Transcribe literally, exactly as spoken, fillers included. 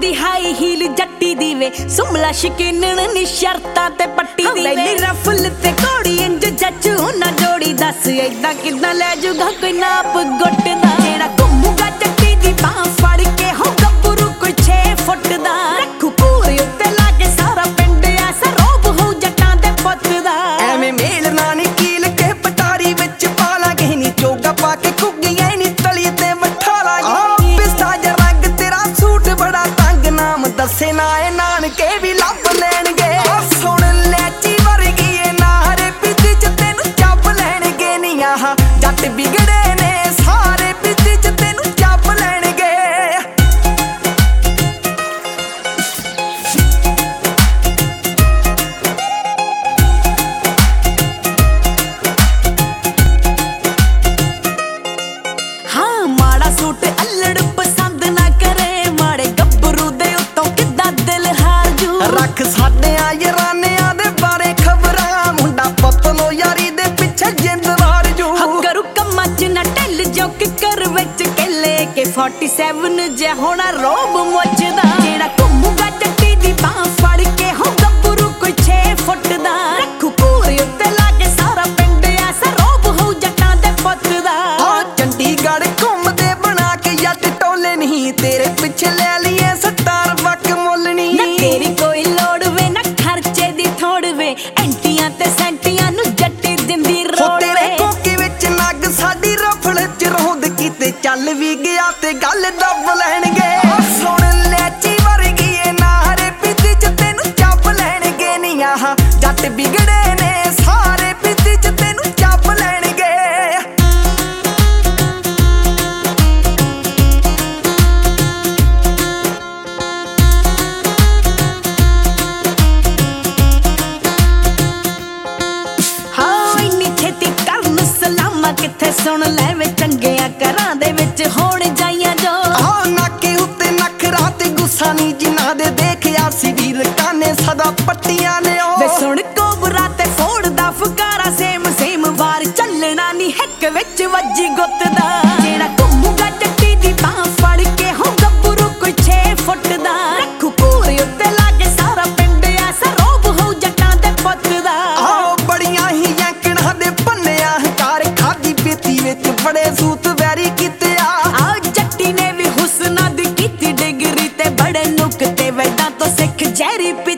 दी high heel Jatti दी वे सुमला शकीनन नी शर्तां ते पट्टी दी वे रफल ते कोड़ी इंज जच्चू ना जोड़ी दस ऐदा किदां ले जूगा कोई नाप गुट दा जेड़ा घुमूगा जट्टी दी बाह फड़ के हो गब्बरू कोई छे फुट दा रखू पूरे उत्ते लाके सारा पिंड ऐसा रोब हो जट्टां दे पुੱਤ दा ਐਵੇਂ ਮੇਲ ਨਾ ਨੀ कील के पटारी विच पा लांगे नी चोगा पा के घुग्गियां नी तली ते मठा लांगे पिस्ता जा रंग तेरा सूट बड़ा तंग नाम दसे ना ए नानके भी लभ लैणगे सुण लैची वर्गी ए नारे पिच च तैनू चप लैणगे नी आह जट बिगड़े ने सारे पिच च तैनू चप लैणगे हाँ माड़ा सूट अल्लड़ पसंद ना करे माड़े गब्बरू दे उत्तों किद्दां दिल हार जू रख साडियां यारानियां दे बारे खबरां मुंडा पतलो यारी दे पिछे जिंद वार जू करू कम्मां च ना ढिल जोक कर विच केले के सैंतालीस जे होना रोब मुझदा जेड़ा घुमूगा जट्टी दी बाह फड़ के हो गब्बरू कोई छे फुट दा रखू पूरे उत्ते लाके सारा पिंड ऐसा रोब हो जट्टां दे पुੱਤ दा हाँ चंडीगढ़ घूमदे बना के जट टोले नहीं तेरे पिछे ले लिए सतार वक मुल नहीं ना तेरी कोई लोड़ वे ना खर्चे दी थोड़ वे एंटियां ते सेंटियां नु जट्टी दिंदी हो रोड़ तेरे वे कोके विच नग साडी रफड़ च रौंद कीते चल भी गया ते गल दब लैणगे सुण लैची वर्गी ए नारे पिच च तैनू चप लैणगे नी आह जट बिगड़े ने सारे पिच च तैनू चप लैणगे हाँ इन्नी छेती करन सलामा किथे सुन ले वे चंगियां घरां दे विच होण जाइयां जो हाँ नाके उत्ते नखरा ते गुस्सा नी जिन्हां दे देखिया सी वीर काने सदा पट्टियां ने ओ वे सुण कोबरा ते फोड़दा फुकारा सेम सेम वार चलना नी हिक विच वज्जी गुੱਤ दा जेड़ा घुमूगा जट्टी दी बाह फड़ के हो गब्बरू कोई छे फुट दा रखू पूरे उत्ते लाके सारा पिंड ऐसा रोब हो जट्टां दे पुੱਤ दा आओ बड़ियां ही यंकणा दे भन्निया हकार खादी पीती विच बड़े सूत वैरी कीते आ आ जट्टी ने भी हुस्ना दी कीती डिग्री ते बड़े नुक्ते वैदां तो सिख जहरी